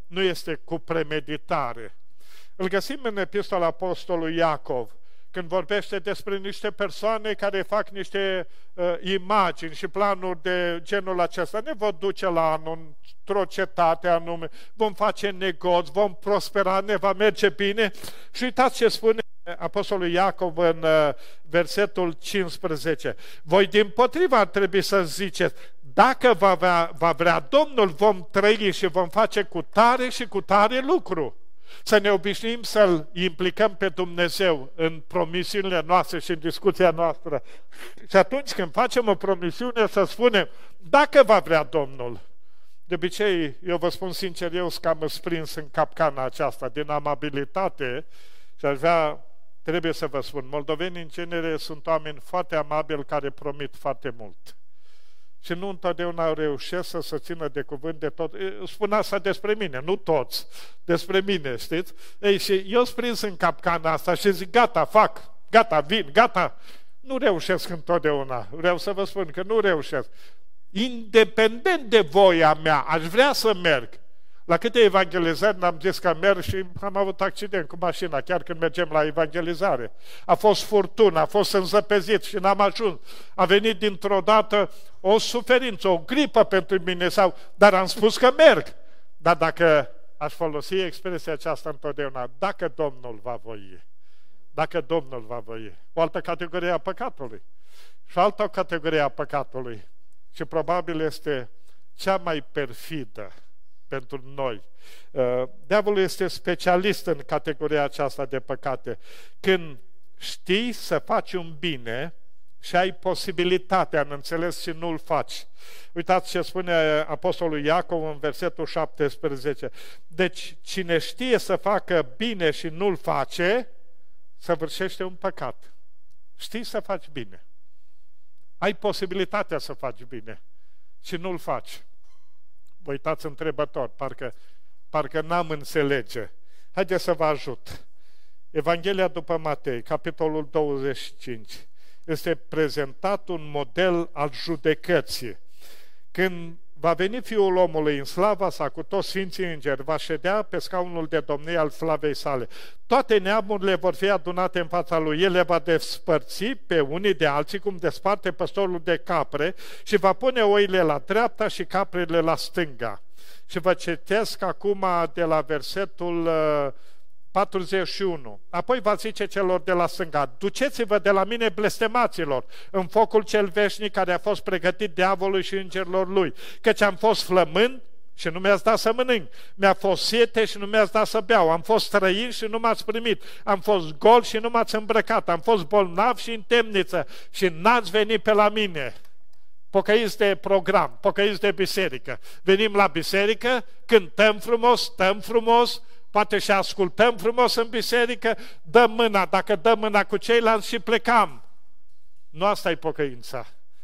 nu este cu premeditare. Îl găsim în epistola apostolului Iacov, când vorbește despre niște persoane care fac niște uh, imagini și planuri de genul acesta. Ne vor duce la anul într-o cetate anume, vom face negoți, vom prospera, ne va merge bine. Și uitați ce spune apostolul Iacov în uh, versetul cincisprezece. Voi dimpotriva ar trebui să ziceți, dacă va vrea, va vrea Domnul, vom trăi și vom face cu tare și cu tare lucru. Să ne obișnuim să-L implicăm pe Dumnezeu în promisiunile noastre și în discuția noastră. Și atunci când facem o promisiune să spunem, dacă va vrea Domnul. De obicei, eu vă spun sincer, eu sunt cam sprins în capcana aceasta, din amabilitate, și aș vrea, trebuie să vă spun, moldovenii în genere sunt oameni foarte amabili care promit foarte mult. Și nu întotdeauna reușesc să se țină de cuvânt de tot. Spun asta despre mine, nu toți, despre mine, știți? Ei, și eu sunt prins în capcana asta și zic, gata, fac, gata, vin, gata. Nu reușesc întotdeauna, vreau să vă spun că nu reușesc. Independent de voia mea, aș vrea să merg. La câte evangelizări n-am zis că merg și am avut accident cu mașina, chiar când mergem la evangelizare. A fost furtună, a fost înzăpezit și n-am ajuns. A venit dintr-o dată o suferință, o gripă pentru mine, sau, dar am spus că merg. Dar dacă aș folosi expresia aceasta întotdeauna, dacă Domnul va voi, dacă Domnul va voi, o altă categorie a păcatului și o altă categorie a păcatului, și probabil este cea mai perfidă pentru noi. Diavolul este specialist în categoria aceasta de păcate. Când știi să faci un bine și ai posibilitatea în înțeles și nu-l faci. Uitați ce spune apostolul Iacov în versetul șaptesprezece. Deci, cine știe să facă bine și nu-l face, săvârșește un păcat. Știi să faci bine. Ai posibilitatea să faci bine și nu-l faci. Vă uitați întrebător, parcă, parcă n-am înțelege. Haideți să vă ajut. Evanghelia după Matei, capitolul douăzeci și cinci, este prezentat un model al judecății. Când va veni Fiul omului în slava sa cu toți sfinții îngeri, va ședea pe scaunul de domnie al slavei sale. Toate neamurile vor fi adunate în fața lui. El le va despărți pe unii de alții, cum desparte păstorul de capre, și va pune oile la dreapta și caprele la stânga. Și vă citesc acum de la versetul patruzeci și unu. Apoi va zice celor de la stânga, duceți-vă de la mine, blestemaților, în focul cel veșnic care a fost pregătit diavolului și îngerilor lui, căci am fost flămând și nu mi-ați dat să mănânc, mi-a fost sete și nu mi-ați dat să beau, am fost străin și nu m-ați primit, am fost gol și nu m-ați îmbrăcat, am fost bolnav și în temniță și n-ați venit pe la mine. Pocăiți de program, pocăiți de biserică. Venim la biserică, cântăm frumos, stăm frumos, poate și ascultăm frumos în biserică, dăm mâna, dacă dăm mâna cu ceilalți și plecam. Nu asta e pocăința.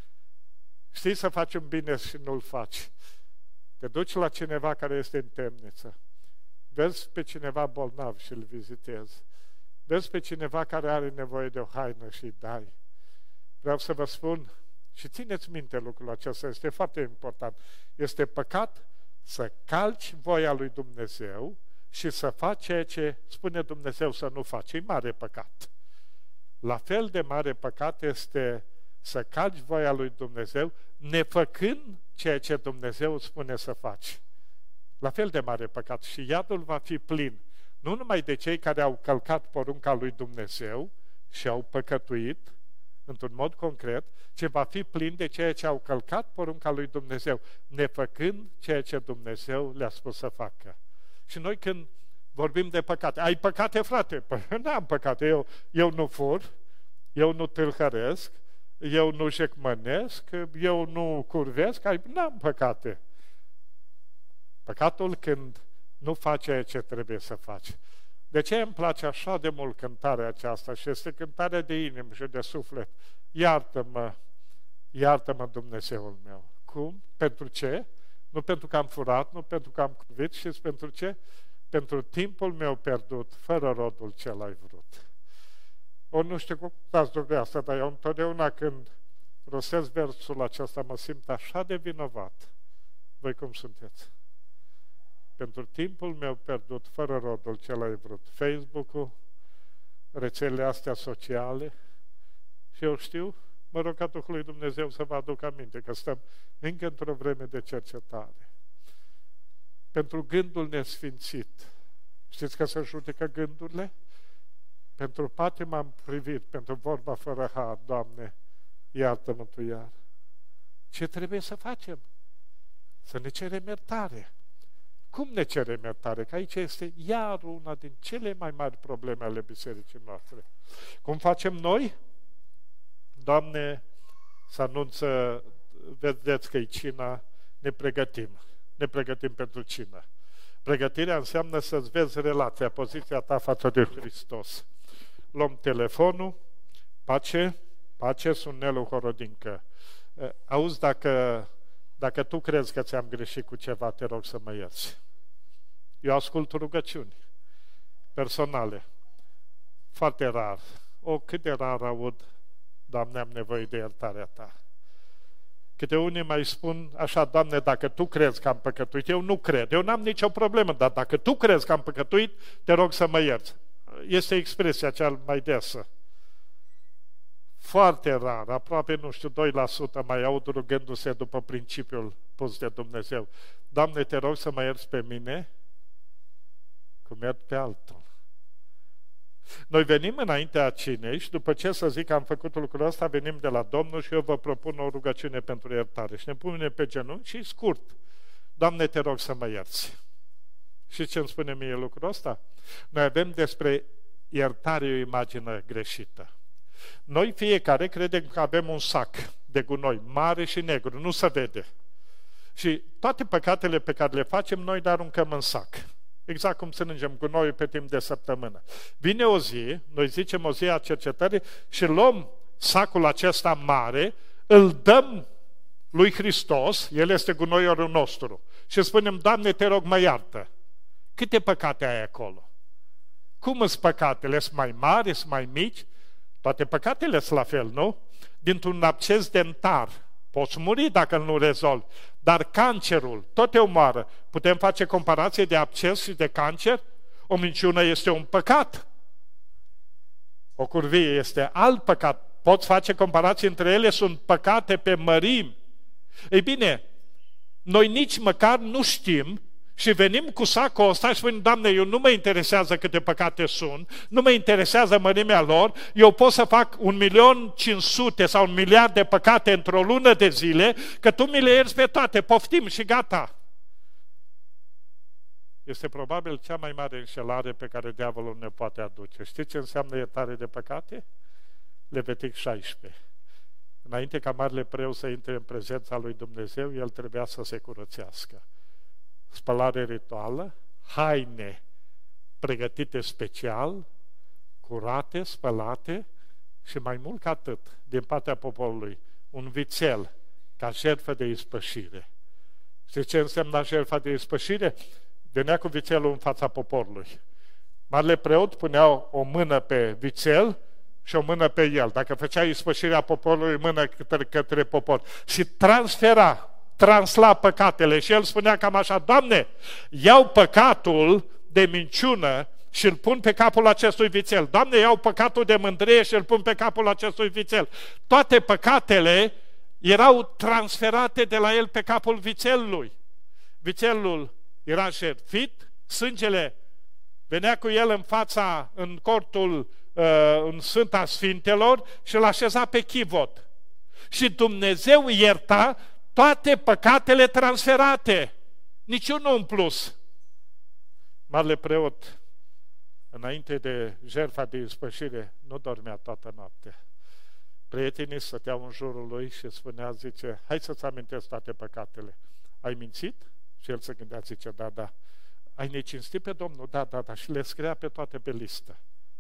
Știi să faci un bine și nu-l faci. Te duci la cineva care este în temniță. Vezi pe cineva bolnav și îl vizitezi. Vezi pe cineva care are nevoie de o haină și îi dai. Vreau să vă spun, și țineți minte lucrul acesta, este foarte important. Este păcat să calci voia lui Dumnezeu și să faci ceea ce spune Dumnezeu să nu faci. E mare păcat. La fel de mare păcat este să calci voia lui Dumnezeu nefăcând ceea ce Dumnezeu spune să faci. La fel de mare păcat. Și iadul va fi plin, nu numai de cei care au călcat porunca lui Dumnezeu și au păcătuit, într-un mod concret, ci va fi plin de ceea ce au călcat porunca lui Dumnezeu, nefăcând ceea ce Dumnezeu le-a spus să facă. Și noi când vorbim de păcate, ai păcate, frate? Păi n-am păcate, eu, eu nu fur, eu nu tâlhăresc, eu nu jecmănesc, eu nu curvesc, n-am păcate. Păcatul când nu faci ceea ce trebuie să faci. De ce îmi place așa de mult cântarea aceasta? Și este cântarea de inimă și de suflet. Iartă-mă, iartă-mă, Dumnezeul meu. Cum? Pentru ce? Nu pentru că am furat, nu pentru că am curvit, știți pentru ce? Pentru timpul meu pierdut, fără rodul ce l-ai vrut. O, nu știu cum dați dumneavoastră, dar eu întotdeauna când rostesc versul acesta mă simt așa de vinovat. Voi cum sunteți? pentru timpul meu pierdut fără rodul ce l-ai vrut. Facebook-ul, rețelele astea sociale, și eu știu, mă rog ca Duhul lui Dumnezeu să vă aduc aminte că stăm încă într-o vreme de cercetare. Pentru gândul nesfințit. Știți că se judecă gândurile? Pentru patim am privit, pentru vorba fără har, Doamne, iartă-mă Tu iar. Ce trebuie să facem? Să ne cerem iertare. Cum ne cerem iertare? Că aici este iar una din cele mai mari probleme ale bisericii noastre. Cum facem noi? Doamne, să anunță, vedeți că e cina, ne pregătim. Ne pregătim pentru cină. Pregătirea înseamnă să-ți vezi relația, poziția ta față de Hristos. Luăm telefonul, pace, pace, sunt Nelu Horodincă. Auzi, dacă, dacă tu crezi că ți-am greșit cu ceva, te rog să mă ierți. Eu ascult rugăciuni personale. Foarte rar. O, cât de rar aud, Doamne, am nevoie de iertarea Ta. Câte unii mai spun așa, Doamne, dacă Tu crezi că am păcătuit, eu nu cred, eu n-am nicio problemă, dar dacă Tu crezi că am păcătuit, te rog să mă ierți. Este expresia cea mai desă. Foarte rar, aproape, nu știu, doi la sută mai aud rugându-se după principiul pus de Dumnezeu. Doamne, te rog să mă ierți pe mine, cum iert pe altul. Noi venim înaintea cinei și după ce să zic că am făcut lucrul ăsta, venim de la Domnul și eu vă propun o rugăciune pentru iertare. Și ne punem pe genunchi și scurt. Doamne, te rog să mă ierți. Și ce îmi spune mie lucrul ăsta? Noi avem despre iertare o imagine greșită. Noi fiecare credem că avem un sac de gunoi, mare și negru, nu se vede. Și toate păcatele pe care le facem, noi le aruncăm în sac. Exact cum strângem gunoiul pe timp de săptămână. Vine o zi, noi zicem o zi a cercetării, și luăm sacul acesta mare, îl dăm lui Hristos, El este gunoiul nostru, și spunem, Doamne, te rog, mă iartă. Câte păcate ai acolo? Cum sunt păcatele? Sunt mai mari, sunt mai mici? Toate păcatele sunt la fel, nu? Dintr-un absces dentar, poți muri dacă nu rezolvi, dar cancerul tot te omoară. Putem face comparație de absces și de cancer? O minciună este un păcat. O curvie este alt păcat. Poți face comparație între ele, sunt păcate pe mărimi. Ei bine, noi nici măcar nu știm și venim cu sacul ăsta și spunem, Doamne, eu nu mă interesează câte păcate sunt, nu mă interesează mărimea lor, eu pot să fac un milion cinci sute sau un miliard de păcate într-o lună de zile, că Tu mi le ierți pe toate, poftim și gata. Este probabil cea mai mare înșelare pe care diavolul ne poate aduce. Știți ce înseamnă iertare de păcate? Levitic șaisprezece. Înainte ca marele preot să intre în prezența lui Dumnezeu, el trebuia să se curățească. Spălare rituală, haine pregătite special, curate, spălate și mai mult ca atât, din partea poporului, un vițel ca jertfă de ispășire. Știți ce înseamnă jertfa de ispășire? Venea cu vițelul în fața poporului. Marele preot punea o mână pe vițel și o mână pe el. Dacă făcea ispășirea poporului, mână către, către popor. Și transfera, transla păcatele. Și el spunea cam așa, Doamne, iau păcatul de minciună și îl pun pe capul acestui vițel. Doamne, iau păcatul de mândrie și îl pun pe capul acestui vițel. Toate păcatele erau transferate de la el pe capul vițelului. Vițelul era jertfit, sângele venea cu el în fața, în cortul, în Sfânta Sfintelor și îl așeza pe chivot. Și Dumnezeu ierta toate păcatele transferate, niciunul în plus. Marele preot, înainte de jertfa de ispășire, nu dormea toată noaptea. Prietenii stăteau în jurul lui și spunea, zice, hai să-ți amintesc toate păcatele. Ai mințit? Și el se gândea, zice, da, da. Ai necinstit pe Domnul? Da, da, da. Și le scria pe toate pe listă.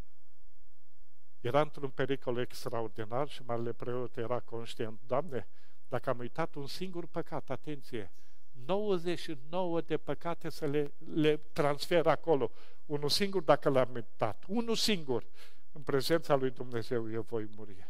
Era într-un pericol extraordinar și marele preot era conștient. Doamne, dacă am uitat un singur păcat, atenție, nouăzeci și nouă de păcate să le, le transfer acolo. Unul singur dacă l-am uitat. Unul singur. În prezența lui Dumnezeu eu voi muri.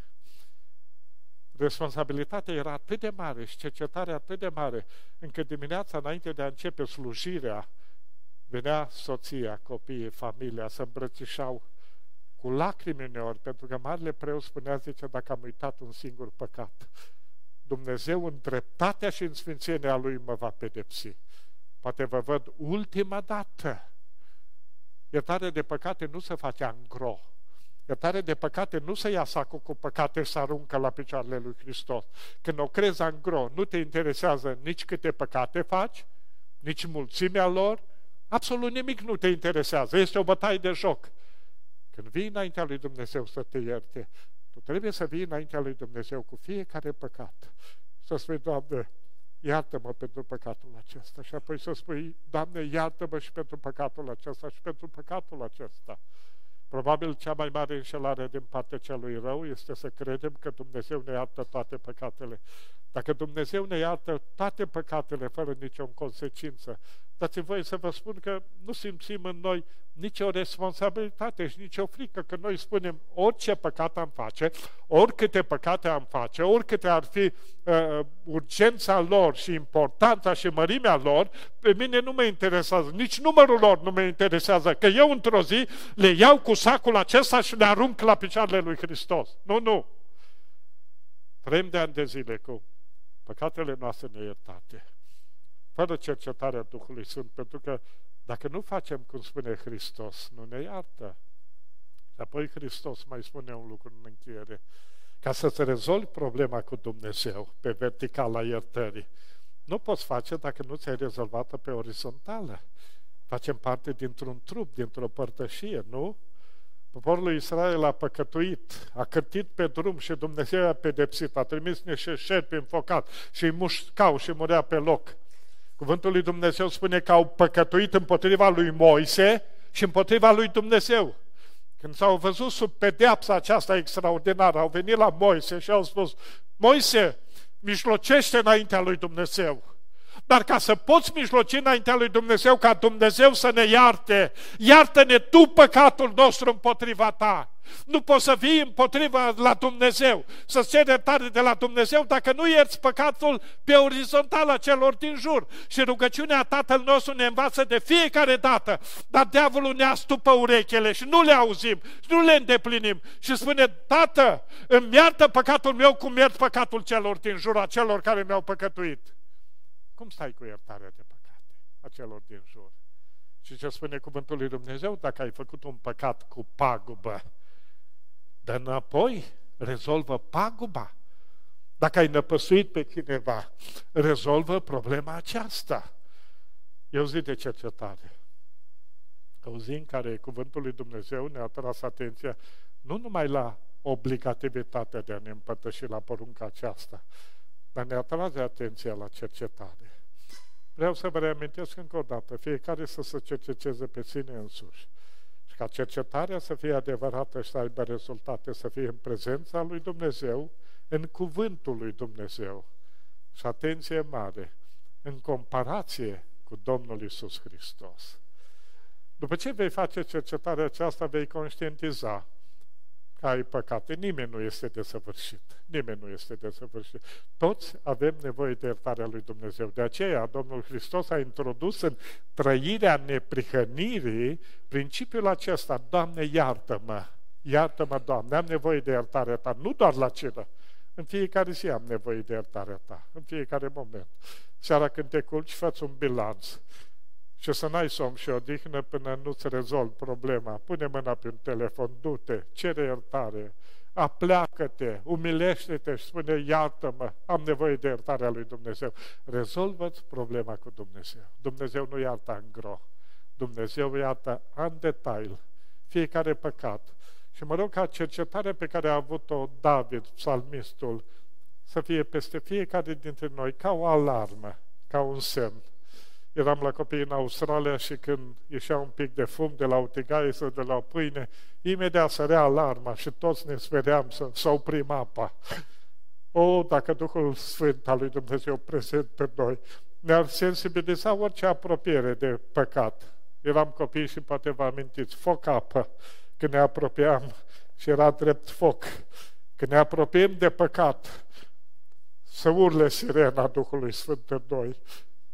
Responsabilitatea era atât de mare și cercetarea atât de mare, încât dimineața, înainte de a începe slujirea, venea soția, copiii, familia, să îmbrățișau cu lacrimi uneori, pentru că marele preot spunea, zice, dacă am uitat un singur păcat, Dumnezeu în dreptatea și în sfințenia Lui mă va pedepsi. Poate vă văd ultima dată. Iertare de păcate nu se face angro. Iertare de păcate nu se ia sacul cu păcate și se aruncă la picioarele lui Hristos. Când o crezi angro, nu te interesează nici câte păcate faci, nici mulțimea lor, absolut nimic nu te interesează. Este o bătaie de joc. Când vii înaintea lui Dumnezeu să te ierte, tu trebuie să vii înaintea lui Dumnezeu cu fiecare păcat. Să spui, Doamne, iartă-mă pentru păcatul acesta. Și apoi să spui, Doamne, iartă-mă și pentru păcatul acesta și pentru păcatul acesta. Probabil cea mai mare înșelare din partea celui rău este să credem că Dumnezeu ne iartă toate păcatele. Dacă Dumnezeu ne iartă toate păcatele fără nicio consecință, dați-mi voie să vă spun că nu simțim în noi nicio responsabilitate și nicio frică, că noi spunem orice păcat am face, oricâte păcate am face, oricâte ar fi uh, urgența lor și importanța și mărimea lor, pe mine nu mă interesează, nici numărul lor nu mă interesează, că eu într-o zi le iau cu sacul acesta și le arunc la picioarele lui Hristos. Nu, nu! Trăim de ani de zile cu păcatele noastre neiertate, fără cercetarea Duhului Sfânt, pentru că dacă nu facem cum spune Hristos, nu ne iartă. Și apoi Hristos mai spune un lucru în încheiere. Ca să-ți rezolvi problema cu Dumnezeu pe verticala iertării, nu poți face dacă nu ți-ai rezolvat-o pe orizontală. Facem parte dintr-un trup, dintr-o părtășie, nu? Poporul lui Israel a păcătuit, a cârtit pe drum și Dumnezeu a pedepsit, a trimis niște șerpi înfocat și îi mușcau și murea pe loc. Cuvântul lui Dumnezeu spune că au păcătuit împotriva lui Moise și împotriva lui Dumnezeu. Când s-au văzut sub pedeapsa aceasta extraordinară, au venit la Moise și au spus, Moise, mijlocește înaintea lui Dumnezeu. Dar ca să poți mijloci înaintea lui Dumnezeu, ca Dumnezeu să ne iarte, iartă-ne tu păcatul nostru împotriva ta. Nu poți să vii împotriva la Dumnezeu, să-ți ceri iertare de la Dumnezeu dacă nu ierți păcatul pe orizontală celor din jur. Și rugăciunea Tatăl nostru ne învață de fiecare dată, dar diavolul ne astupă urechile și nu le auzim, și nu le îndeplinim. Și spune, Tată, îmi iartă păcatul meu cum iert păcatul celor din jur, a celor care mi-au păcătuit. Cum stai cu iertarea de păcate a celor din jur? Și ce spune cuvântul lui Dumnezeu? Dacă ai făcut un păcat cu pagubă, dă înapoi, rezolvă paguba. Dacă ai năpăsuit pe cineva, rezolvă problema aceasta. E o zi de cercetare. O zi în care cuvântul lui Dumnezeu ne-a tras atenția nu numai la obligativitatea de a ne împărtăși la porunca aceasta, dar ne atrage atenția la cercetare. Vreau să vă reamintesc încă o dată, fiecare să se cerceteze pe sine însuși. Și ca cercetarea să fie adevărată și să aibă rezultate, să fie în prezența lui Dumnezeu, în cuvântul lui Dumnezeu. Și atenție mare, în comparație cu Domnul Iisus Hristos. După ce vei face cercetarea aceasta, vei conștientiza că ai păcate. Nimeni nu este desăvârșit. Nimeni nu este desăvârșit. Toți avem nevoie de iertarea lui Dumnezeu. De aceea, Domnul Hristos a introdus în trăirea neprihănirii principiul acesta, Doamne, iartă-mă! Iartă-mă, Doamne, am nevoie de iertarea Ta, nu doar la cină. În fiecare zi am nevoie de iertarea Ta, în fiecare moment. Seara când te culci, fă-ți un bilanț. Și să n-ai somn și odihnă până nu-ți rezolvi problema. Pune mâna pe un telefon, du-te, cere iertare, apleacă-te, umilește-te și spune, iartă-mă, am nevoie de iertarea lui Dumnezeu. Rezolvă-ți problema cu Dumnezeu. Dumnezeu nu iartă în gro. Dumnezeu iartă în detail fiecare păcat. Și mă rog ca cercetarea pe care a avut-o David, psalmistul, să fie peste fiecare dintre noi ca o alarmă, ca un semn. Eram la copii în Australia și când ieșea un pic de fum de la o tigaie sau de la o pâine, imediat sărea alarma și toți ne speream să, să oprim apa. O, dacă Duhul Sfânt al lui Dumnezeu prezent pe noi ne-ar sensibiliza orice apropiere de păcat. Eram copii și poate vă amintiți, foc-apă, când ne apropiam și era drept foc. Când ne apropiem de păcat, să urle sirena Duhului Sfânt în noi.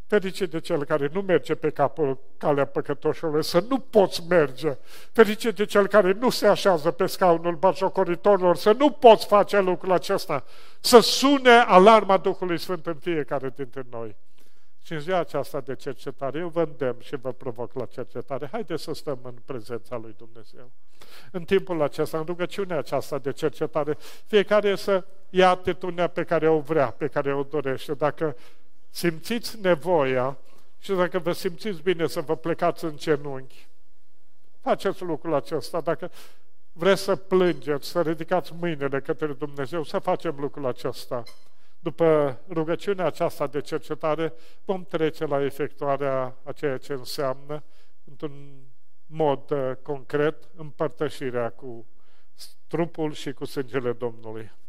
Fericit de cel care nu merge pe capul calea păcătoșilor, să nu poți merge. Fericit de cel care nu se așează pe scaunul batjocoritorilor, să nu poți face lucrul acesta. Să sune alarma Duhului Sfânt în fiecare dintre noi. Și în ziua aceasta de cercetare, eu vă îndemn și vă provoc la cercetare. Haideți să stăm în prezența lui Dumnezeu. În timpul acesta, în rugăciunea aceasta de cercetare, fiecare să ia atitudinea pe care o vrea, pe care o dorește. Dacă simțiți nevoia și dacă vă simțiți bine să vă plecați în genunchi, faceți lucrul acesta. Dacă vreți să plângeți, să ridicați mâinile către Dumnezeu, să facem lucrul acesta. După rugăciunea aceasta de cercetare, vom trece la efectuarea a ceea ce înseamnă, într-un mod concret, împărtășirea cu trupul și cu sângele Domnului.